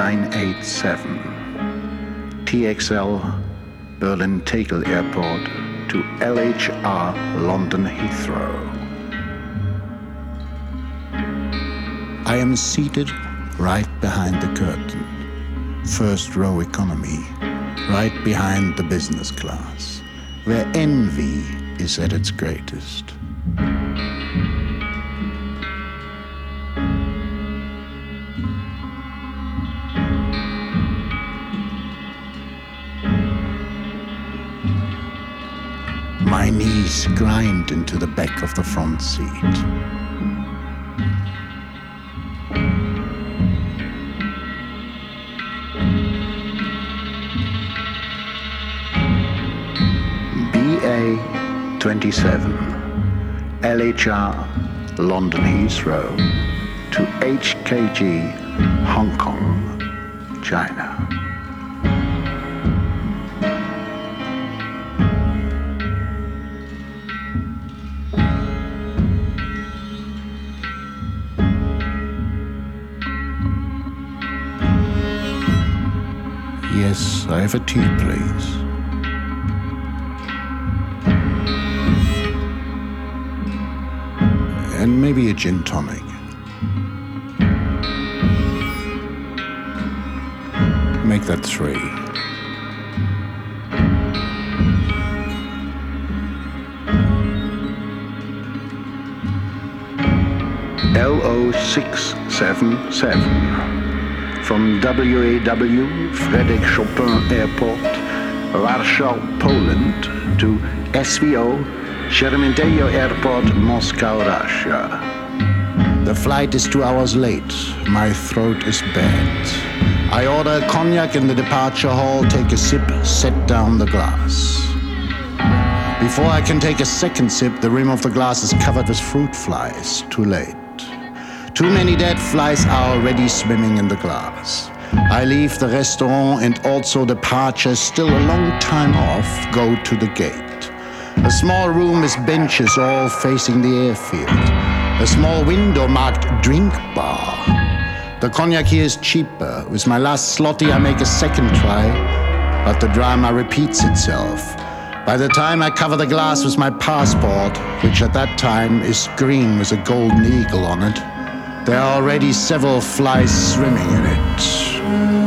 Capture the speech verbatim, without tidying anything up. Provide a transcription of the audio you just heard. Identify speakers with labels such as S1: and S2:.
S1: nine eight seven. T X L Berlin Tegel Airport to L H R London Heathrow. I am seated right behind the curtain, first row economy, right behind the business class, where envy is at its greatest. My knees grind into the back of the front seat. B A twenty-seven, L H R, London Heathrow, to H K G, Hong Kong, China. Yes, I have a tea, please. And maybe a gin tonic. Make that three. L O six seven seven. From W A W Frédéric Chopin Airport, Warsaw, Poland, to S V O Sheremetyevo Airport, Moscow, Russia. The flight is two hours late. My throat is bad. I order a cognac in the departure hall, take a sip, set down the glass. Before I can take a second sip, the rim of the glass is covered with fruit flies. Too late. Too many dead flies are already swimming in the glass. I leave the restaurant and also departure, still a long time off, go to the gate. A small room with benches all facing the airfield. A small window marked drink bar. The cognac here is cheaper. With my last slotty I make a second try, but the drama repeats itself. By the time I cover the glass with my passport, which at that time is green with a golden eagle on it, there are already several flies swimming in it.